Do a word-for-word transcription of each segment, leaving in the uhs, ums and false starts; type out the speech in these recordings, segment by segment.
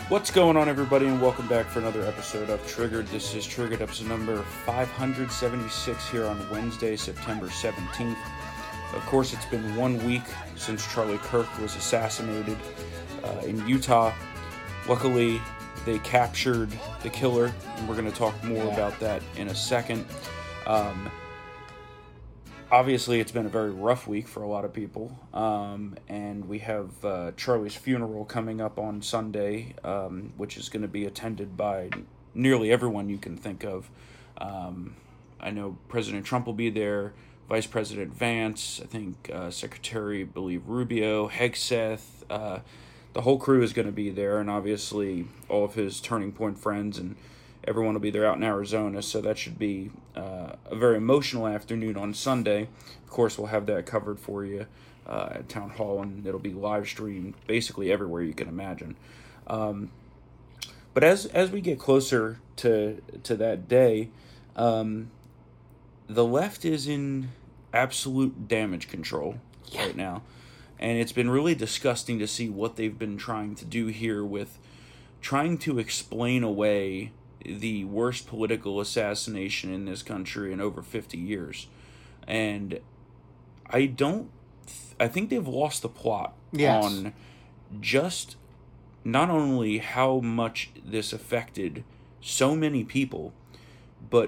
What's going on, everybody, and welcome back for another episode of Triggered. This is Triggered episode number five hundred seventy-six here on Wednesday, September seventeenth. Of course, it's been one week since Charlie Kirk was assassinated uh, in Utah. Luckily, they captured the killer, and we're going to talk more yeah. about that in a second. Um, obviously, it's been a very rough week for a lot of people, um, and we have uh, Charlie's funeral coming up on Sunday, um, which is going to be attended by nearly everyone you can think of. Um, I know President Trump will be there, Vice President Vance, I think uh, Secretary, I believe, Rubio, Hegseth, uh, the whole crew is going to be there, and obviously all of his Turning Point friends, and everyone will be there out in Arizona, so that should be uh, a very emotional afternoon on Sunday. Of course, we'll have that covered for you uh, at Town Hall, and it'll be live streamed basically everywhere you can imagine. Um, but as as we get closer to to that day, um, the left is in absolute damage control yeah. right now. And it's been really disgusting to see what they've been trying to do here with trying to explain away the worst political assassination in this country in over fifty years. And I don't... Th- I think they've lost the plot yes. on just not only how much this affected so many people, but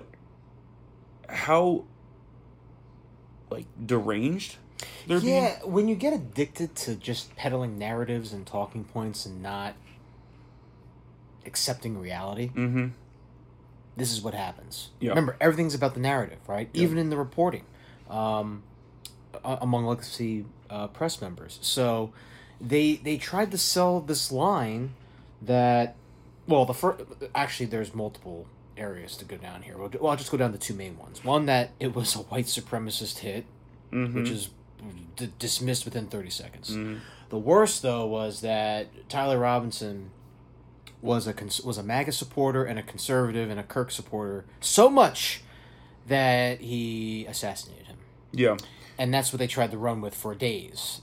how, like, deranged they're yeah, being. When you get addicted to just peddling narratives and talking points and not accepting reality, Mm-hmm. this is what happens. Yeah. Remember, everything's about the narrative, right? Yeah. Even in the reporting, um, among legacy uh, press members. So they they tried to sell this line that, well, the first, actually, there's multiple areas to go down here. Well, I'll just go down to two main ones. One, that it was a white supremacist hit, Mm-hmm. which is d- dismissed within thirty seconds. Mm-hmm. The worst, though, was that Tyler Robinson was a cons- was a MAGA supporter and a conservative and a Kirk supporter, so much that he assassinated him. Yeah. And that's what they tried to run with for days.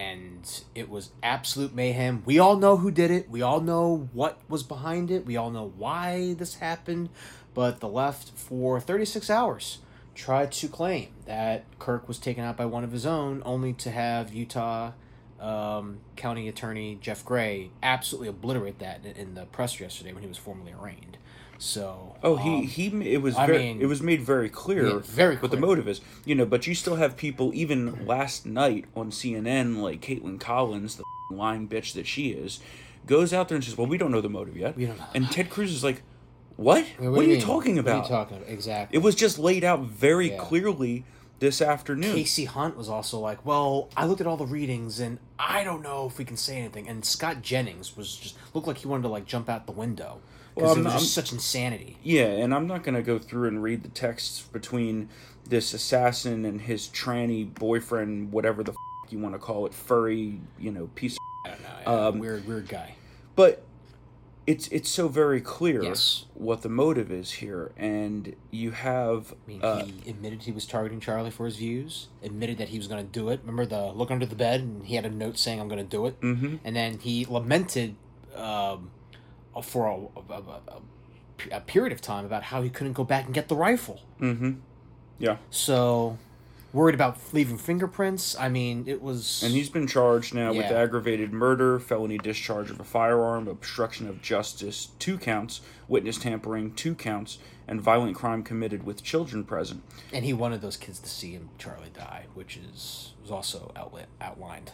And it was absolute mayhem. We all know who did it. We all know what was behind it. We all know why this happened. But the left, for thirty-six hours, tried to claim that Kirk was taken out by one of his own, only to have Utah um, County Attorney Jeff Gray absolutely obliterate that in, in the press yesterday when he was formally arraigned. So, oh, he um, he it was I very, mean, it was made very clear, yeah, very what the clear. motive is, you know. But you still have people, even last night on C N N, like Caitlin Collins, the lying bitch that she is, goes out there and says, "Well, we don't know the motive yet." We don't know. And Ted Cruz is like, "What? What, what, are you you mean? talking about?" What are you talking about? Exactly. It was just laid out very Yeah. clearly this afternoon. Casey Hunt was also like, well, I looked at all the readings and I don't know if we can say anything. And Scott Jennings was just looked like he wanted to like jump out the window because Well, it I'm was not- just such insanity. Yeah, and I'm not going to go through and read the texts between this assassin and his tranny boyfriend, whatever the f- you want to call it, furry, you know, piece of... I don't know. Yeah, Um, weird, weird guy. But it's it's so very clear Yes. what the motive is here, and you have... I mean, uh, he admitted he was targeting Charlie for his views. Admitted that he was going to do it. Remember the look under the bed, and he had a note saying, "I'm going to do it." Mm-hmm. And then he lamented um, for a, a, a, a period of time about how he couldn't go back and get the rifle. Mm-hmm. Yeah. So, worried about leaving fingerprints. I mean, it was... And he's been charged now with Yeah. aggravated murder, felony discharge of a firearm, obstruction of justice, two counts, witness tampering, two counts, and violent crime committed with children present. And he wanted those kids to see him, Charlie, die, which is was also outlet, outlined.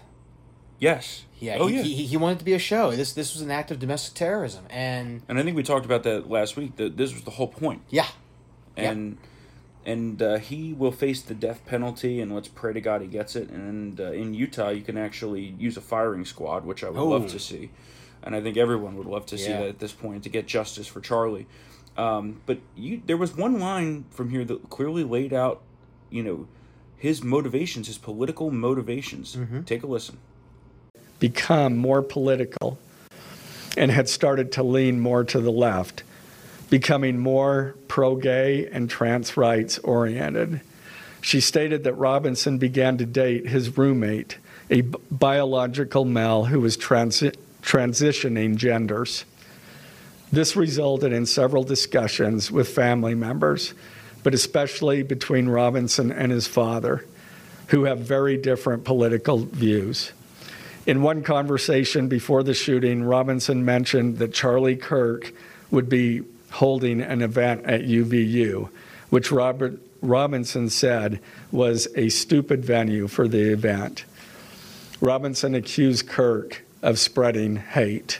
Yes. Yeah, Oh, he, yeah. he, he wanted it to be a show. This this was an act of domestic terrorism. And, And I think we talked about that last week, that this was the whole point. yeah. And... And uh, he will face the death penalty, and let's pray to God he gets it. And uh, in Utah, you can actually use a firing squad, which I would Oh. love to see. And I think everyone would love to see Yeah. that at this point, to get justice for Charlie. Um, but you, there was one line from here that clearly laid out, you know, his motivations, his political motivations. Mm-hmm. Take a listen. Become more political and had started to lean more to the left, becoming more pro-gay and trans rights oriented. She stated that Robinson began to date his roommate, a b- biological male who was transi- transitioning genders. This resulted in several discussions with family members, but especially between Robinson and his father, who have very different political views. In one conversation before the shooting, Robinson mentioned that Charlie Kirk would be holding an event at U V U, which Robert Robinson said was a stupid venue for the event. Robinson accused Kirk of spreading hate.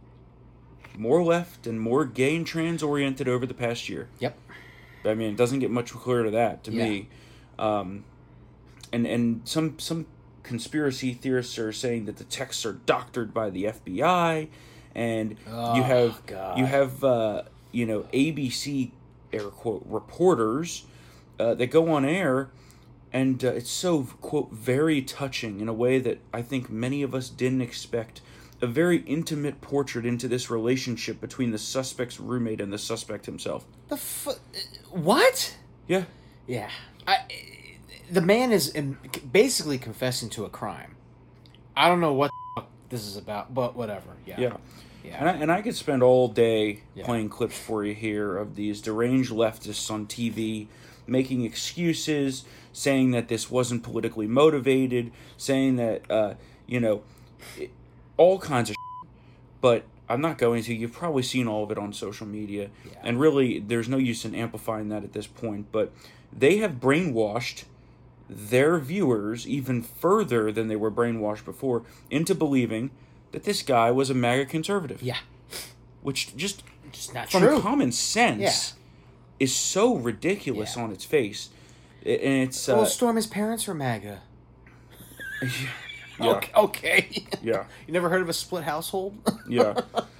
More left and more gay and trans oriented over the past year. Yep. I mean, it doesn't get much clearer to that to Yeah. me. Um, and and some some conspiracy theorists are saying that the texts are doctored by the F B I, and Oh, you have God. you have uh, you know A B C air quote reporters uh, that go on air, and uh, it's so quote very touching in a way that I think many of us didn't expect. A very intimate portrait into this relationship between the suspect's roommate and the suspect himself. The fu- What? Yeah. Yeah. I, the man is in, basically confessing to a crime. I don't know what the fuck this is about, but whatever. Yeah. Yeah. Yeah. And I, and I could spend all day Yeah. playing clips for you here of these deranged leftists on T V making excuses, saying that this wasn't politically motivated, saying that, uh, you know, it, all kinds of shit. But I'm not going to. You've probably seen all of it on social media. Yeah. And really, there's no use in amplifying that at this point. But they have brainwashed their viewers even further than they were brainwashed before into believing that this guy was a MAGA conservative. Yeah. Which just, Just not from true. common sense, Yeah. is so ridiculous Yeah. on its face. I- And it's... Uh, Well, Stormy's parents are MAGA. yeah. Okay. okay. Yeah. You never heard of a split household? Yeah.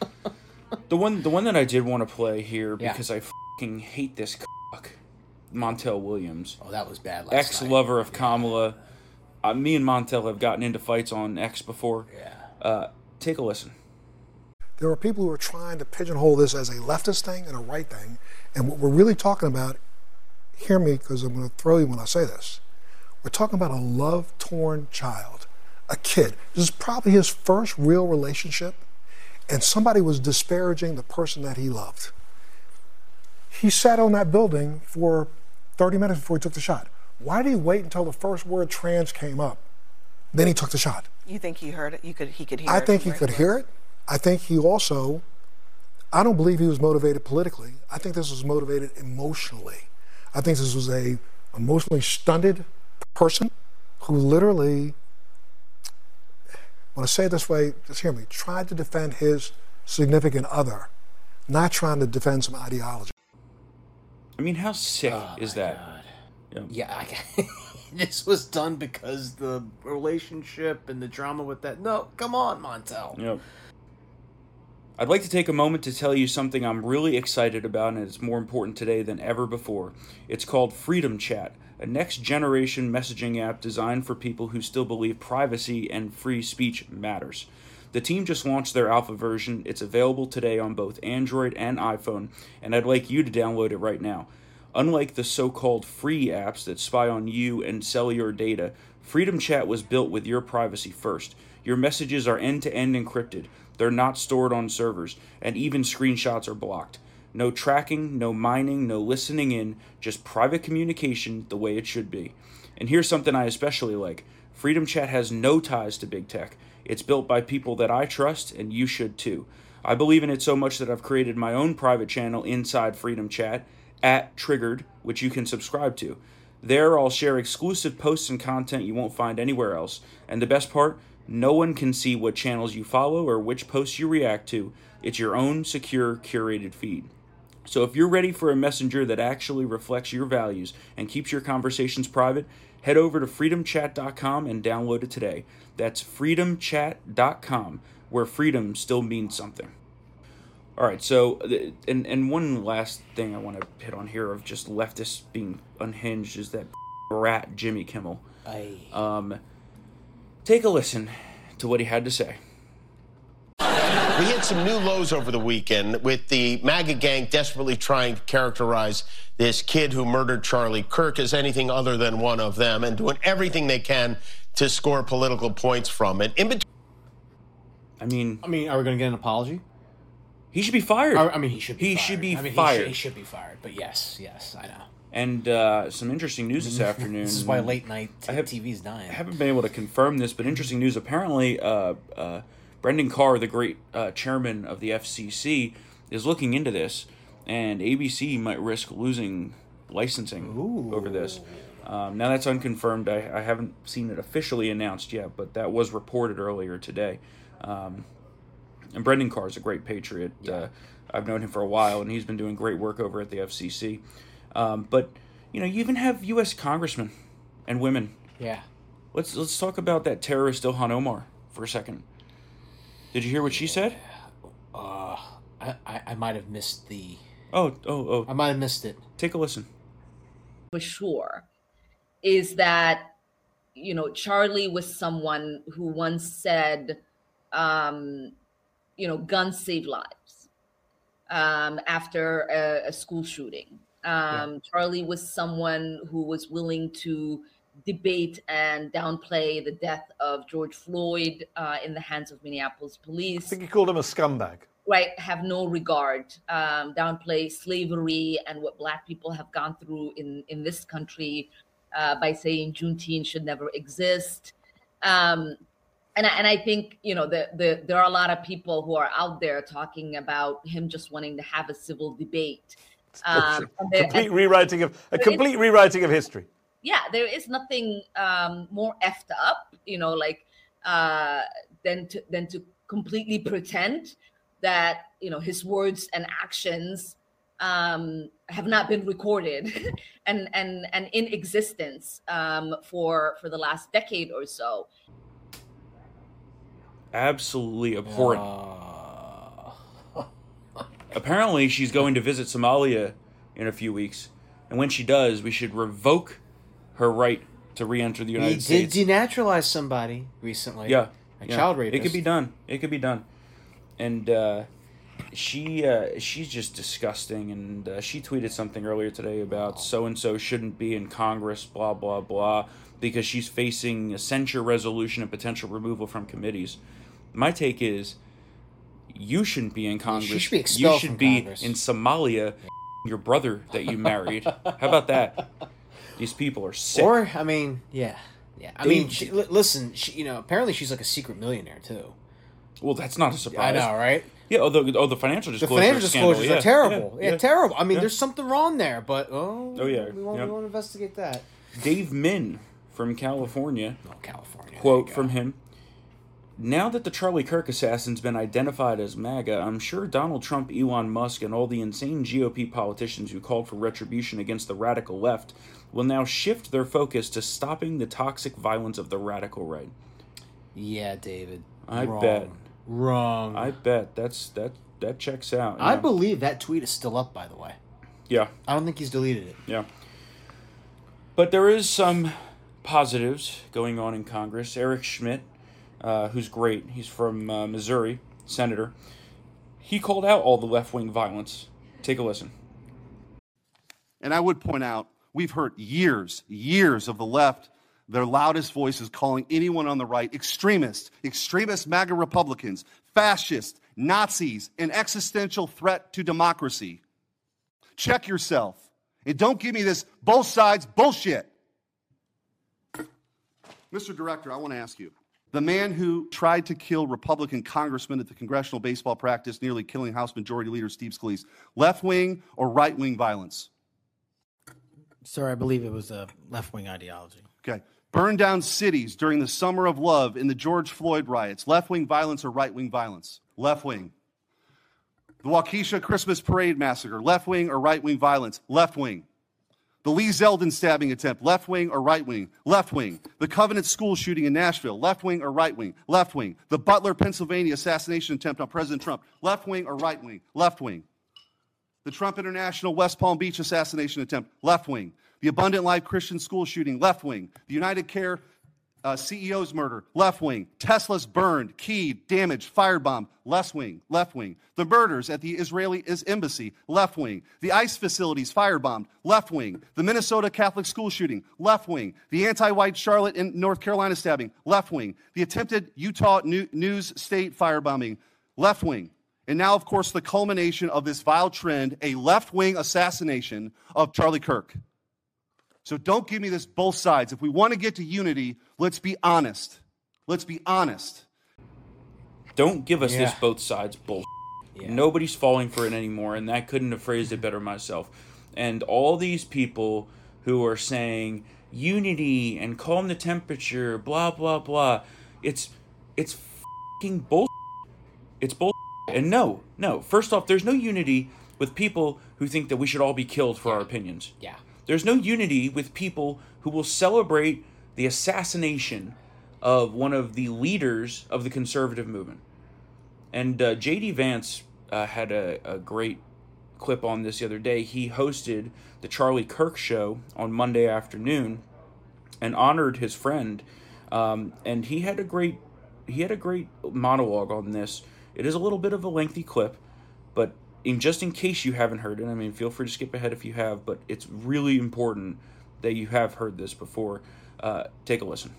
The one the one that I did want to play here Yeah. because I fucking hate this cock, Montel Williams. Oh, that was bad last night. Ex-lover of Kamala. Uh, me and Montel have gotten into fights on X before. Yeah. Uh, take a listen. There are people who are trying to pigeonhole this as a leftist thing and a right thing. And what we're really talking about, hear me because I'm going to throw you when I say this. We're talking about a love-torn child, a kid. This is probably his first real relationship, and somebody was disparaging the person that he loved. He sat on that building for thirty minutes before he took the shot. Why did he wait until the first word trans came up? Then he took the shot. You think he heard it? You could. He could hear I it. think he from could where hear was? it. I think he also, I don't believe he was motivated politically. I think this was motivated emotionally. I think this was a emotionally stunted person who literally, when I say it this way, just hear me, tried to defend his significant other, not trying to defend some ideology. I mean, how sick Oh, is my that? God. Yeah. I, this was done because the relationship and the drama with that. No, come on, Montel. Yep. I'd like to take a moment to tell you something I'm really excited about, and it's more important today than ever before. It's called Freedom Chat, a next-generation messaging app designed for people who still believe privacy and free speech matters. The team just launched their alpha version. It's available today on both Android and iPhone, and I'd like you to download it right now. Unlike the so-called free apps that spy on you and sell your data, Freedom Chat was built with your privacy first. Your messages are end-to-end encrypted. They're not stored on servers, and even screenshots are blocked. No tracking, no mining, no listening in, just private communication the way it should be. And here's something I especially like. Freedom Chat has no ties to big tech. It's built by people that I trust, and you should too. I believe in it so much that I've created my own private channel inside Freedom Chat, at Triggered, which you can subscribe to. There I'll share exclusive posts and content you won't find anywhere else. And the best part, no one can see what channels you follow or which posts you react to. It's your own secure, curated feed. So if you're ready for a messenger that actually reflects your values and keeps your conversations private, head over to freedom chat dot com and download it today. That's freedom chat dot com, where freedom still means something. All right, so, and, and one last thing I want to hit on here of just leftists being unhinged is that rat Jimmy Kimmel. Aye. Um, take a listen to what he had to say. We hit some new lows over the weekend with the MAGA gang desperately trying to characterize this kid who murdered Charlie Kirk as anything other than one of them and doing everything they can to score political points from it. In between, I mean, I mean, are we going to get an apology? He should be fired. I, I mean, he should be he fired. should be I mean, fired. He should, he should be fired. But yes, yes, I know. And uh, some interesting news this afternoon. This is why late night t- have, T V's dying. I haven't been able to confirm this, but interesting news. Apparently, uh, uh, Brendan Carr, the great uh, chairman of the F C C, is looking into this, and A B C might risk losing licensing Ooh. over this. Um, now that's unconfirmed. I, I haven't seen it officially announced yet, but that was reported earlier today. Um, and Brendan Carr is a great patriot. Yeah. Uh, I've known him for a while, and he's been doing great work over at the F C C. Um, but you know, you even have U S congressmen and women. Yeah. Let's let's talk about that terrorist Ilhan Omar for a second. Did you hear what she said? Uh, I I, I might have missed the. Oh oh oh! I might have missed it. Take a listen. For sure, is that you know Charlie was someone who once said, um, you know, guns save lives. Um, after a, a school shooting. Um, yeah. Charlie was someone who was willing to debate and downplay the death of George Floyd uh, in the hands of Minneapolis police. I think he called him a scumbag. Right, have no regard, um, downplay slavery and what Black people have gone through in, in this country uh, by saying Juneteenth should never exist. Um, and, I, and I think, you know, the, the, there are a lot of people who are out there talking about him just wanting to have a civil debate. Um, complete and, rewriting of a complete rewriting of history. Yeah, there is nothing um, more effed up, you know, like uh, than to than to completely pretend that you know his words and actions um, have not been recorded and and and in existence um, for for the last decade or so. Absolutely abhorrent. Uh... Apparently, she's going to visit Somalia in a few weeks, and when she does, we should revoke her right to re-enter the United he States. He did denaturalize somebody recently. Yeah, a yeah. child rapist. It could be done. It could be done. And uh, she uh, she's just disgusting. And uh, she tweeted something earlier today about so and so shouldn't be in Congress, blah blah blah, because she's facing a censure resolution and potential removal from committees. My take is, you shouldn't be in Congress. She should be expelled you should from be Congress. in Somalia. Your brother that you married. How about that? These people are sick. Or I mean, yeah, yeah. I They- mean, she, li- listen. She, you know, apparently she's like a secret millionaire too. Well, that's not a surprise. I know, right? Yeah. Oh, the, oh, the financial The disclosure. financial scandal, disclosures yeah, are terrible. Yeah, Yeah, yeah. terrible. I mean, Yeah. there's something wrong there, but oh, Oh, yeah, we won't, yeah. we won't investigate that. Dave Min from California. Oh, California. Quote There you from go. him. Now that the Charlie Kirk assassin's been identified as MAGA, I'm sure Donald Trump, Elon Musk, and all the insane G O P politicians who called for retribution against the radical left will now shift their focus to stopping the toxic violence of the radical right. Yeah, David. I Wrong. bet. Wrong. I bet that's that that checks out. I yeah. believe that tweet is still up, by the way. Yeah, I don't think he's deleted it. yeah. But there is some positives going on in Congress. Eric Schmidt, uh, who's great, he's from uh, Missouri, senator. He called out all the left-wing violence. Take a listen. And I would point out, we've heard years, years of the left, their loudest voices calling anyone on the right extremists, extremist MAGA Republicans, fascists, Nazis, an existential threat to democracy. Check yourself. And don't give me this both sides bullshit. Mister Director, I want to ask you. The man who tried to kill Republican congressman at the congressional baseball practice, nearly killing House Majority Leader Steve Scalise, left-wing or right-wing violence? Sir, I believe it was a left-wing ideology. Okay. Burned down cities during the Summer of Love in the George Floyd riots. Left-wing violence or right-wing violence? Left-wing. The Waukesha Christmas Parade massacre. Left-wing or right-wing violence? Left-wing. The Lee Zeldin stabbing attempt. Left-wing or right-wing? Left-wing. The Covenant school shooting in Nashville. Left-wing or right-wing? Left-wing. The Butler, Pennsylvania assassination attempt on President Trump. Left-wing or right-wing? Left-wing. The Trump International West Palm Beach assassination attempt, left wing. The Abundant Life Christian school shooting, left wing. The United Care uh, C E O's murder, left wing. Tesla's burned, keyed, damaged, firebombed, left wing, left wing. The murders at the Israeli embassy, left wing. The ICE facilities firebombed, left wing. The Minnesota Catholic school shooting, left wing. The anti-white Charlotte and North Carolina stabbing, left wing. The attempted Utah New- News State firebombing, left wing. And now, of course, the culmination of this vile trend, a left-wing assassination of Charlie Kirk. So don't give me this both sides. If we want to get to unity, let's be honest. Let's be honest. Don't give us Yeah. this both sides bullshit. Yeah. Nobody's falling for it anymore, and that couldn't have phrased it better myself. And all these people who are saying unity and calm the temperature, blah blah blah, it's it's fucking bullshit. It's bullshit. And no, no. First off, there's no unity with people who think that we should all be killed for our opinions. Yeah. There's no unity with people who will celebrate the assassination of one of the leaders of the conservative movement. And uh, J D Vance uh, had a, a great clip on this the other day. He hosted the Charlie Kirk show on Monday afternoon and honored his friend. Um, and he had a great he had a great monologue on this. It is a little bit of a lengthy clip, but in just in case you haven't heard it, I mean, feel free to skip ahead if you have, but it's really important that you have heard this before. Uh, take a listen.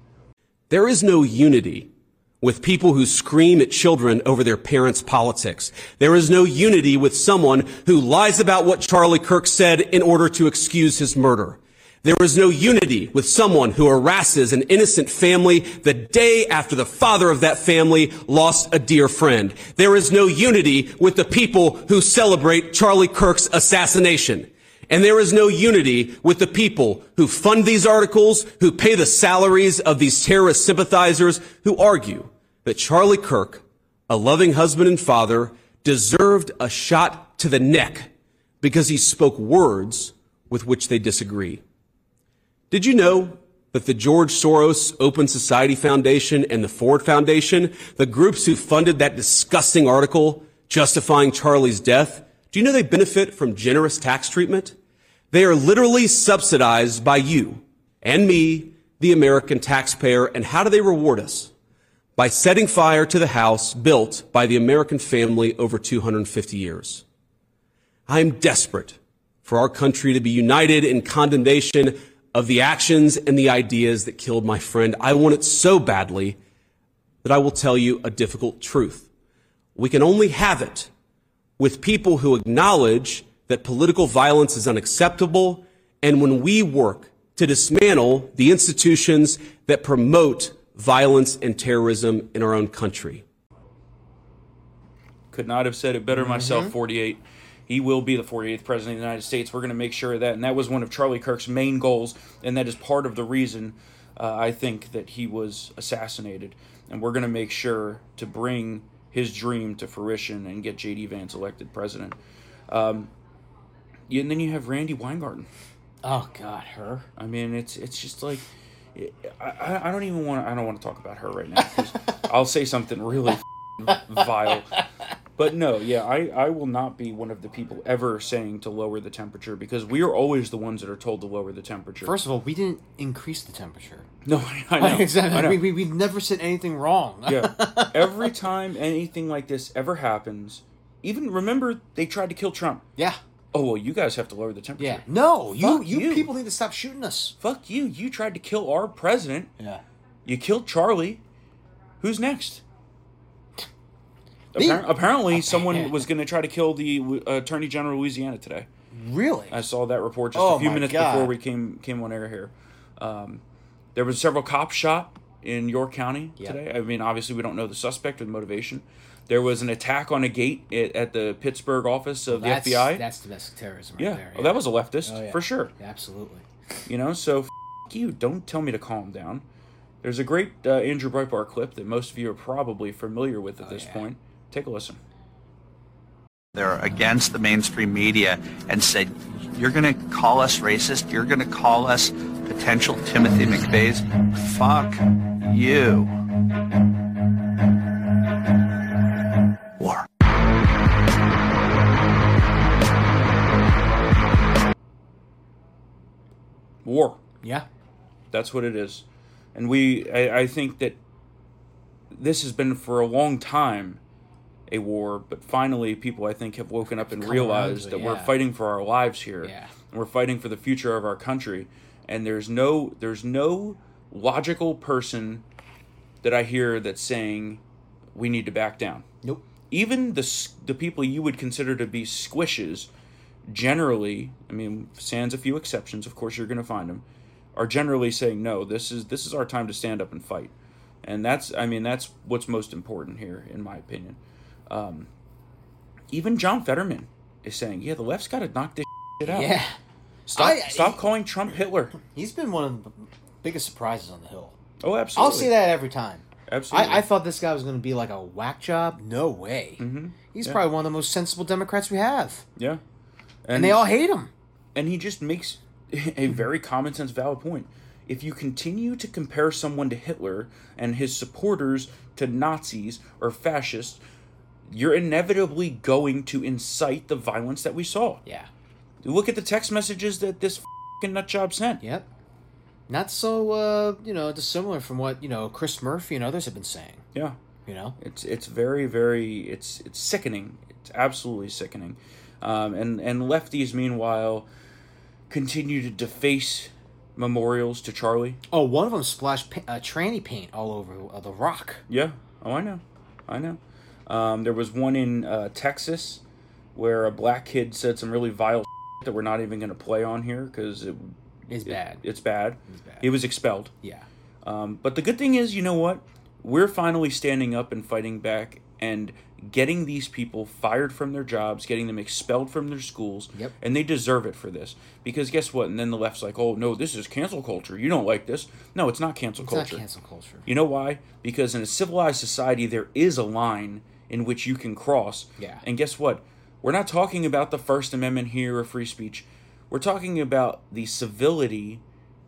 There is no unity with people who scream at children over their parents' politics. There is no unity with someone who lies about what Charlie Kirk said in order to excuse his murder. There is no unity with someone who harasses an innocent family the day after the father of that family lost a dear friend. There is no unity with the people who celebrate Charlie Kirk's assassination. And there is no unity with the people who fund these articles, who pay the salaries of these terrorist sympathizers, who argue that Charlie Kirk, a loving husband and father, deserved a shot to the neck because he spoke words with which they disagree. Did you know that the George Soros Open Society Foundation and the Ford Foundation, the groups who funded that disgusting article justifying Charlie's death, do you know they benefit from generous tax treatment? They are literally subsidized by you and me, the American taxpayer. And how do they reward us? By setting fire to the house built by the American family over two hundred fifty years. I am desperate for our country to be united in condemnation of the actions and the ideas that killed my friend. I want it so badly that I will tell you a difficult truth. We can only have it with people who acknowledge that political violence is unacceptable, and when we work to dismantle the institutions that promote violence and terrorism in our own country. Could not have said it better Mm-hmm. myself, forty-eight. He will be the forty-eighth president of the United States. We're going to make sure of that. And that was one of Charlie Kirk's main goals, and that is part of the reason uh, I think that he was assassinated. And we're going to make sure to bring his dream to fruition and get J D Vance elected president. Um, yeah, and then you have Randi Weingarten. Oh God, her. I mean, it's it's just like I, I don't even want I don't want to talk about her right now because I'll say something really vile. But no, yeah, I, I will not be one of the people ever saying to lower the temperature because we are always the ones that are told to lower the temperature. First of all, we didn't increase the temperature. No, I, I know. exactly. I know. We, we, we've never said anything wrong. Yeah. Every time anything like this ever happens, even remember they tried to kill Trump. Yeah. Oh, well, you guys have to lower the temperature. Yeah. No, you, Fuck you you. people need to stop shooting us. Fuck you. You tried to kill our president. Yeah. You killed Charlie. Who's next? Me. Appar- apparently, Oh, someone man. was going to try to kill the uh, Attorney General of Louisiana today. Really? I saw that report just Oh, a few my minutes God. before we came came on air here. Um, there was several cops shot in York County Yeah. today. I mean, obviously, we don't know the suspect or the motivation. There was an attack on a gate at, at the Pittsburgh office of the that's, F B I. That's domestic terrorism right yeah, there. Oh, that was a leftist Oh, yeah. for sure. Yeah, absolutely. You know, so f- you. Don't tell me to calm down. There's a great uh, Andrew Breitbart clip that most of you are probably familiar with at Oh, this yeah. point. Take a listen. They're against the mainstream media and said, you're going to call us racist? You're going to call us potential Timothy McVeighs? Fuck you. War. War. Yeah. That's what it is. And we, I, I think that this has been for a long time a war, but finally people, I think, have woken up and Come realized around that to it, we're yeah. fighting for our lives here. Yeah. And we're fighting for the future of our country. And there's no, there's no logical person that I hear that's saying we need to back down. Nope. even the the people you would consider to be squishes, generally, I mean, sans a few exceptions, of course you're going to find them, are generally saying, no, this is this is our time to stand up and fight. And that's, I mean, that's what's most important here, in my opinion. Um, even John Fetterman is saying, yeah, the left's got to knock this shit out. Yeah. Stop, I- stop he- calling Trump Hitler. He's been one of the biggest surprises on the Hill. Oh, absolutely. I'll say that every time. Absolutely. I, I thought this guy was going to be like a whack job. No way. Mm-hmm. He's Yeah. probably one of the most sensible Democrats we have. Yeah. And, they all hate him. And he just makes a very common sense, valid point. If you continue to compare someone to Hitler and his supporters to Nazis or fascists, you're inevitably going to incite the violence that we saw. Yeah. Look at the text messages that this f***ing nutjob sent. Yep. Not so, uh, you know, dissimilar from what, you know, Chris Murphy and others have been saying. Yeah. You know? It's it's very, very, it's it's sickening. It's absolutely sickening. Um, and, and lefties, meanwhile, continue to deface memorials to Charlie. Oh, one of them splashed pa- uh, tranny paint all over uh, the rock. Yeah. Oh, I know. I know. Um, there was one in uh, Texas where a black kid said some really vile shit that we're not even going to play on here because it, It's it, bad. It's bad. It's bad. He was expelled. Yeah. Um, but the good thing is, you know what? We're finally standing up and fighting back and getting these people fired from their jobs, getting them expelled from their schools. Yep. And they deserve it for this. Because guess what? And then the left's like, oh, no, this is cancel culture. You don't like this. No, it's not cancel It's culture. not cancel culture. You know why? Because in a civilized society, there is a line in which you can cross. Yeah. And guess what? We're not talking about the First Amendment here or free speech. We're talking about the civility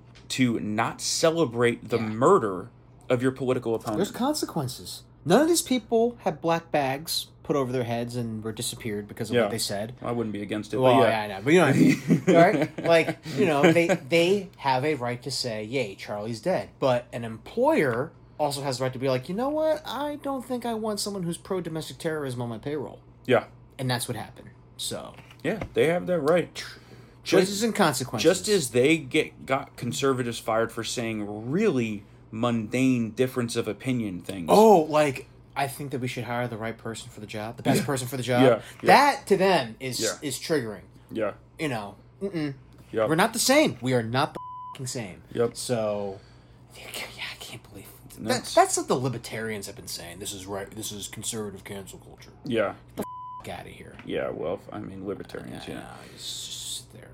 to not celebrate the Yeah. murder of your political opponent. There's consequences. None of these people had black bags put over their heads and were disappeared because of Yeah. what they said. I wouldn't be against it. Well, but yeah. yeah, I know, but you know what I mean, All right? Like, you know, they they have a right to say, "Yay, Charlie's dead," but an employer also has the right to be like, you know what? I don't think I want someone who's pro domestic terrorism on my payroll, yeah, and that's what happened. So, yeah, they have that right. choices and consequences. Just as they get got conservatives fired for saying really mundane difference of opinion things. Oh, like, I think that we should hire the right person for the job, the best person for the job. Yeah, yeah. That to them is Yeah. is triggering. Yeah. You know, mm-mm. Yep. We're not the same. We are not the f***ing same. Yep. So, yeah, I can't believe that, That's- that's what the libertarians have been saying. This is right. This is conservative cancel culture. Yeah. Get the f- out of here. Yeah, well, I mean, libertarians, yeah. No, it's just they're.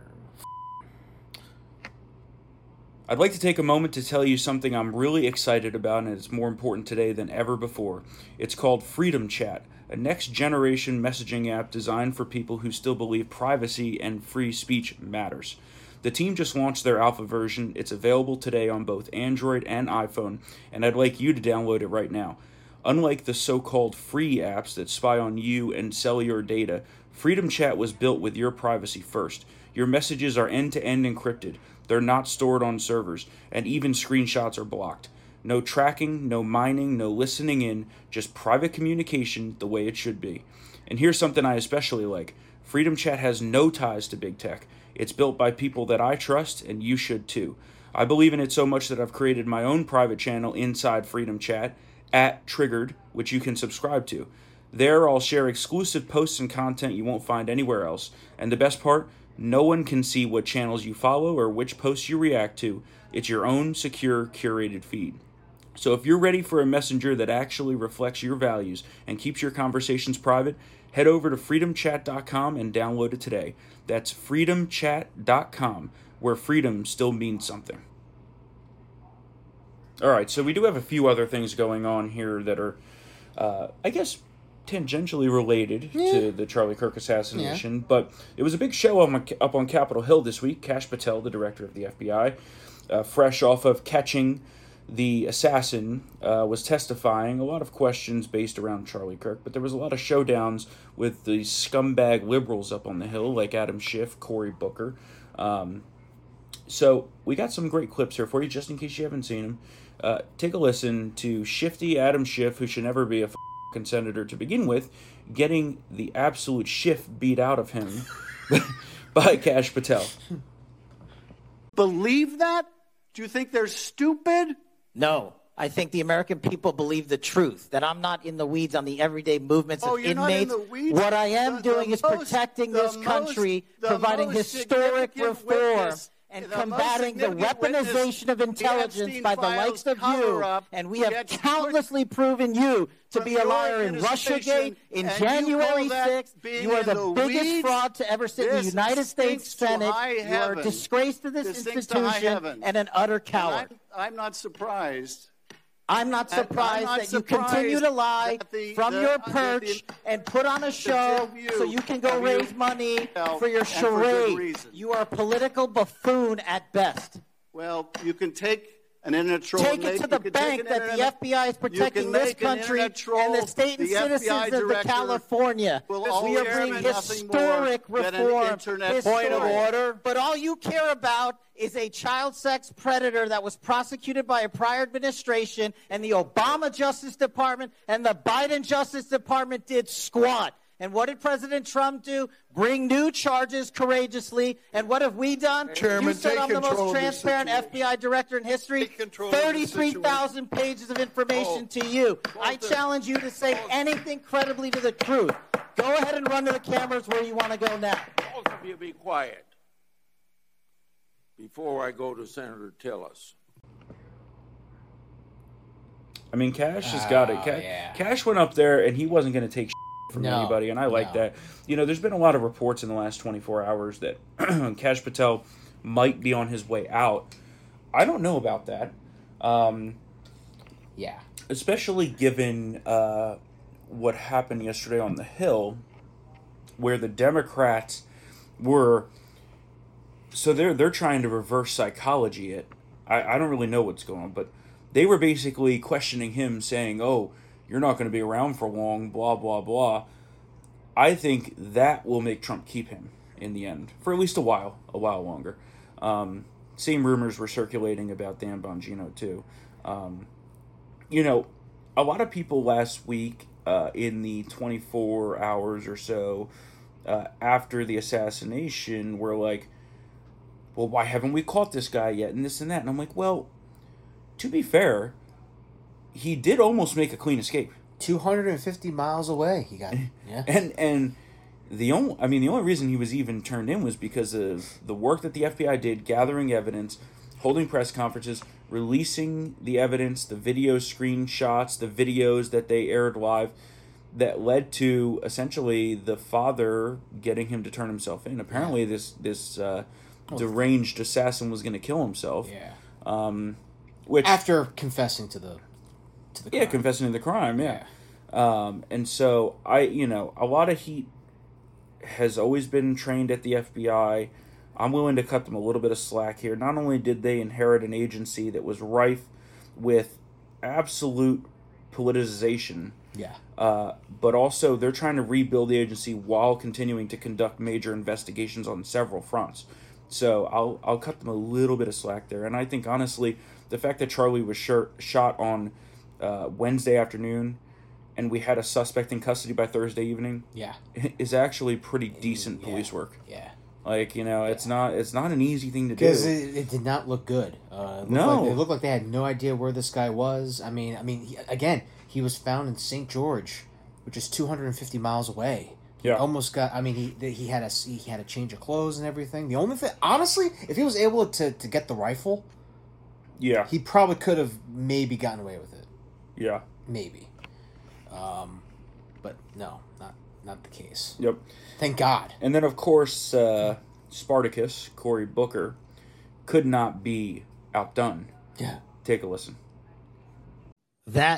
I'd like to take a moment to tell you something I'm really excited about, and it's more important today than ever before. It's called Freedom Chat, a next-generation messaging app designed for people who still believe privacy and free speech matters. The team just launched their alpha version. It's available today on both Android and iPhone, and I'd like you to download it right now. Unlike the so-called free apps that spy on you and sell your data, Freedom Chat was built with your privacy first. Your messages are end-to-end encrypted. They're not stored on servers, and even screenshots are blocked. No tracking, no mining, no listening in, just private communication the way it should be. And here's something I especially like. Freedom Chat has no ties to big tech. It's built by people that I trust, and you should too. I believe in it so much that I've created my own private channel inside Freedom Chat, at Triggered, which you can subscribe to. There I'll share exclusive posts and content you won't find anywhere else. And the best part, no one can see what channels you follow or which posts you react to. It's your own secure, curated feed. So if you're ready for a messenger that actually reflects your values and keeps your conversations private, head over to freedom chat dot com and download it today. That's freedom chat dot com, where freedom still means something. All right, so we do have a few other things going on here that are, uh, I guess, tangentially related Yeah. to the Charlie Kirk assassination, yeah. But it was a big show up on, up on Capitol Hill this week. Kash Patel, the director of the F B I, uh, fresh off of catching the assassin, uh, was testifying. A lot of questions based around Charlie Kirk, but there was a lot of showdowns with the scumbag liberals up on the Hill, like Adam Schiff, Cory Booker. Um, so we got some great clips here for you, just in case you haven't seen them. Uh, take a listen to shifty Adam Schiff, who should never be a f***ing senator to begin with, getting the absolute Schiff beat out of him by Kash Patel. Believe that? Do you think they're stupid? No, I think the American people believe the truth, that I'm not in the weeds on the everyday movements Oh, of you're not in inmates. the weeds? What I am The- doing the is most- protecting the this country, most- the providing most historic significant reform, witness- and the most combating the significant weaponization of witness, intelligence the Epstein by the files likes of you. cover-up, And we have yet you countlessly proven you to from be a your liar in administration, Russiagate, in and you January call that sixth. being You are in the, the biggest weeds? fraud to ever sit in the This United States stinks to Senate. high You are a heaven. disgrace to this This stinks to high institution heaven. and an utter And coward. I'm, I'm not surprised. I'm not And I'm surprised not that you continue to surprised lie that the- from the- your that the- perch and put on a show view so you can go of you raise money for your and for good charade. reason. You are a political buffoon at best. Well, you can take an internet troll. Take and it make- to the you can bank take an that the internet- F B I is you protecting can this make an country internet troll, and the state and the F B I citizens of the director California. will We are always bringing do nothing more historic than an reform. internet Historic. Point of order. But all you care about is a child sex predator that was prosecuted by a prior administration, and the Obama Justice Department and the Biden Justice Department did squat. And what did President Trump do? Bring new charges courageously. And what have we done? Chairman, you said take I'm the control most of this transparent F B I director in history. control of this thirty-three thousand pages of information to you. I challenge you to say anything credibly to the truth. Go ahead and run to the cameras where you want to go now. Both of you be quiet before I go to Senator Tillis. I mean, Cash has got it. Oh, Ca- yeah. Cash went up there and he wasn't going to take from No, anybody, and I like no. that. You know, there's been a lot of reports in the last twenty-four hours that Cash Patel might be on his way out. I don't know about that. Um, Yeah. especially given uh, what happened yesterday on the Hill, where the Democrats were. So they're they're trying to reverse psychology it. I, I don't really know what's going on, but they were basically questioning him, saying, "Oh, you're not going to be around for long." Blah blah blah. I think that will make Trump keep him in the end for at least a while, a while longer. Um, same rumors were circulating about Dan Bongino too. Um, you know, a lot of people last week uh, in the twenty-four hours or so uh, after the assassination were like, well, why haven't we caught this guy yet? And this and that. And I'm like, well, to be fair, he did almost make a clean escape. two hundred fifty miles away, he got. Yeah. And and the only, I mean, the only reason he was even turned in was because of the work that the F B I did, gathering evidence, holding press conferences, releasing the evidence, the video screenshots, the videos that they aired live, that led to essentially the father getting him to turn himself in. Apparently, this this uh, deranged assassin was going to kill himself. Yeah. Um, which After confessing to the to the crime. yeah, confessing to the crime. Yeah. Um, and so I, you know, a lot of heat has always been trained at the F B I. I'm willing to cut them a little bit of slack here. Not only did they inherit an agency that was rife with absolute politicization, Yeah. uh, but also they're trying to rebuild the agency while continuing to conduct major investigations on several fronts. So I'll I'll cut them a little bit of slack there. And I think honestly, the fact that Charlie was shir- shot on uh, Wednesday afternoon, and we had a suspect in custody by Thursday evening, Yeah. is actually pretty decent police work. Yeah. Like, you know, it's not it's not an easy thing to do. Because it, it did not look good. Uh, it looked No. like, it looked like they had no idea where this guy was. I mean, I mean, he, again, he was found in Saint George, which is two hundred fifty miles away. He Yeah. almost got. I mean, he he had a he had a change of clothes and everything. The only thing, honestly, if he was able to to get the rifle, yeah, he probably could have maybe gotten away with it. Yeah. Maybe. Um, but no, not not the case. Yep. Thank God. And then, of course, uh, Spartacus, Cory Booker, could not be outdone. Yeah. Take a listen. That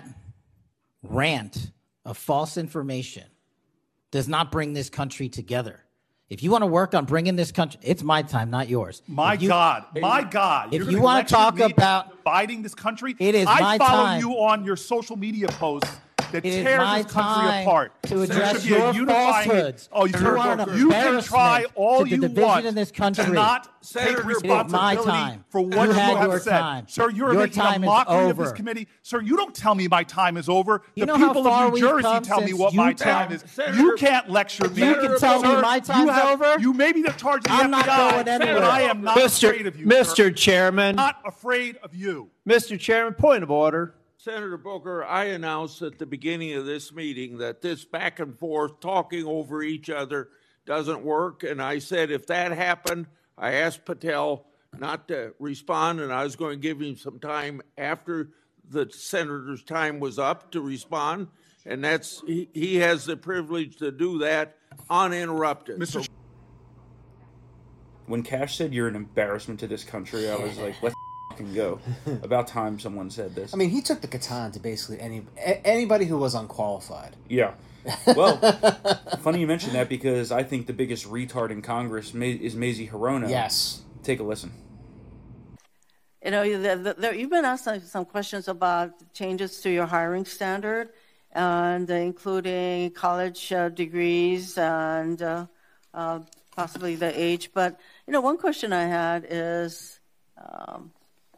rant of false information does not bring this country together. If you want to work on bringing this country, it's my time, not yours. My If you- God, my God. If You're you gonna want to lecture talk me about dividing this country, it is I my follow time. you on your social media posts that It is tears my this country time apart. to There address should be a your unifying- falsehoods. Oh, you, You are an you can embarrassment try all to the you division want in this country. to not Senator, take it is my responsibility time. for what You you, had have your said. time. Sir, you're Your making time a is mockery of this over. committee. Sir, you don't tell me my time is over. You the know how people far of New we've Jersey come tell me since what you my tell- time is. Senator- you can't lecture me. You can tell me Sir, my you time's have- over? You may be the charge of the I'm not F B I, going anywhere. but I am not Mister afraid of you. Mister sir. Chairman. Not afraid of you. Mister Chairman, point of order. Senator Booker, I announced at the beginning of this meeting that this back and forth talking over each other doesn't work. And I said if that happened, I asked Patel not to respond, and I was going to give him some time after the senator's time was up to respond. And that's he, he has the privilege to do that uninterrupted. Mister So- When Cash said you're an embarrassment to this country, I was like, let's fucking go. About time someone said this. I mean, he took the baton to basically any a- anybody who was unqualified. Yeah. Well, funny you mention that because I think the biggest retard in Congress ma- is Mazie Hirono. Yes. Take a listen. You know, the, the, the, you've been asked some, some questions about changes to your hiring standard, and uh, including college uh, degrees and uh, uh, possibly the age. But, you know, one question I had is, um,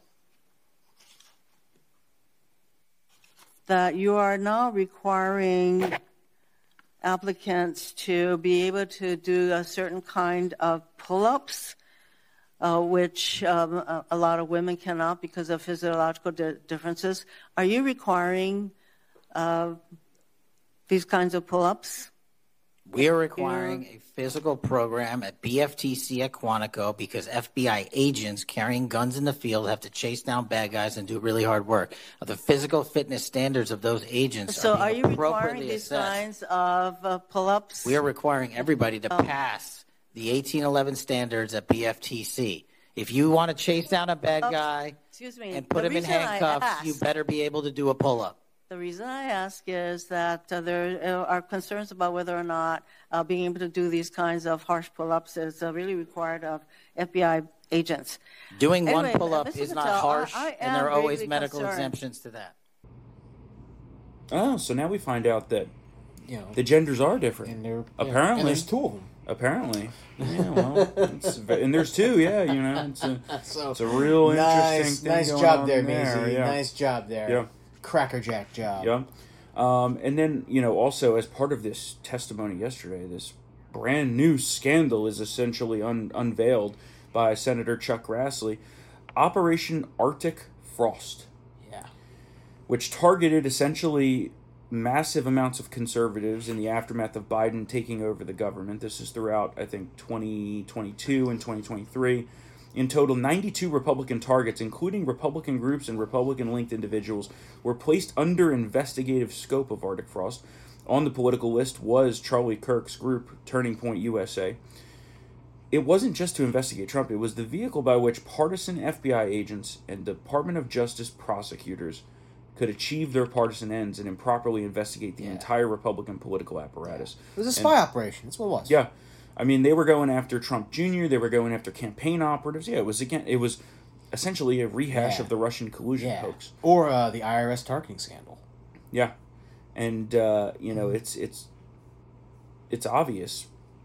that you are now requiring applicants to be able to do a certain kind of pull-ups, uh, which um, a, a lot of women cannot because of physiological di- differences. Are you requiring uh, these kinds of pull-ups? We are requiring a physical program at B F T C at Quantico because F B I agents carrying guns in the field have to chase down bad guys and do really hard work. The physical fitness standards of those agents So are, are being you requiring appropriately these assessed. kinds of uh, pull-ups? We are requiring everybody to pass the eighteen eleven standards at B F T C. If you want to chase down a bad guy Excuse me. and put the him in reason I handcuffs, asked- you better be able to do a pull-up. The reason I ask is that uh, there uh, are concerns about whether or not uh, being able to do these kinds of harsh pull-ups is uh, really required of F B I agents. Doing Anyway, one pull-up Mister is not Patel, harsh, I- I and there are am always greatly medical concerned. exemptions to that. Oh, so now we find out that You know, the genders are different. and there- yeah, Apparently. and there's two of them. Apparently. Yeah, well, it's, ve- and there's two, yeah, you know. It's a, So, it's a real nice, interesting thing nice going job on there, there. Maisie. Yeah. Nice job there. Yeah. Crackerjack job. Yeah. Um, and then, you know, also as part of this testimony yesterday, this brand new scandal is essentially un- unveiled by Senator Chuck Grassley. Operation Arctic Frost. Yeah. Which targeted essentially massive amounts of conservatives in the aftermath of Biden taking over the government. This is throughout, I think, twenty twenty-two and twenty twenty-three. In total, ninety-two Republican targets, including Republican groups and Republican-linked individuals, were placed under investigative scope of Arctic Frost. On the political list was Charlie Kirk's group, Turning Point U S A. It wasn't just to investigate Trump. It was the vehicle by which partisan F B I agents and Department of Justice prosecutors could achieve their partisan ends and improperly investigate the Yeah. entire Republican political apparatus. It was a spy And- operation. That's what it was. Yeah. I mean, they were going after Trump Junior They were going after campaign operatives. Yeah, it was again. It was essentially a rehash Yeah. of the Russian collusion Yeah. hoax. Or uh, the I R S targeting scandal. Yeah, and uh, you know, it's it's it's obvious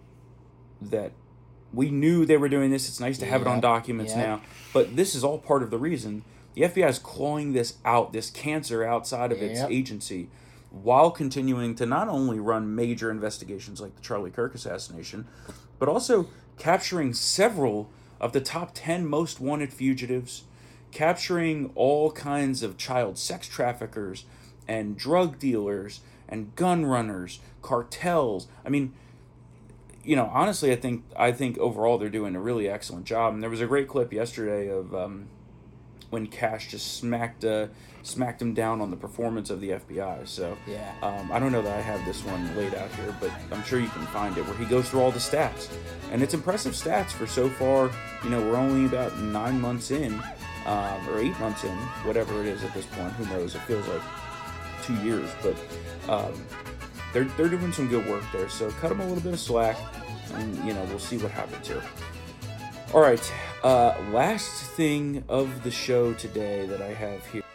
that we knew they were doing this. It's nice to have it on Yep. documents Yep. now, but this is all part of the reason the F B I is clawing this out, this cancer outside of its Yep. agency, while continuing to not only run major investigations like the Charlie Kirk assassination, but also capturing several of the top ten most wanted fugitives, capturing all kinds of child sex traffickers and drug dealers and gun runners, cartels. I mean, you know, honestly, I think I think overall they're doing a really excellent job. And there was a great clip yesterday of um, when Cash just smacked uh, smacked him down on the performance of the F B I. So Yeah. um, I don't know that I have this one laid out here, but I'm sure you can find it where he goes through all the stats, and it's impressive stats for so far. You know, we're only about nine months in, um, or eight months in, whatever it is at this point. Who knows? It feels like two years, but um, they're they're doing some good work there. So cut them a little bit of slack, and you know we'll see what happens here. All right, uh, last thing of the show today that I have here.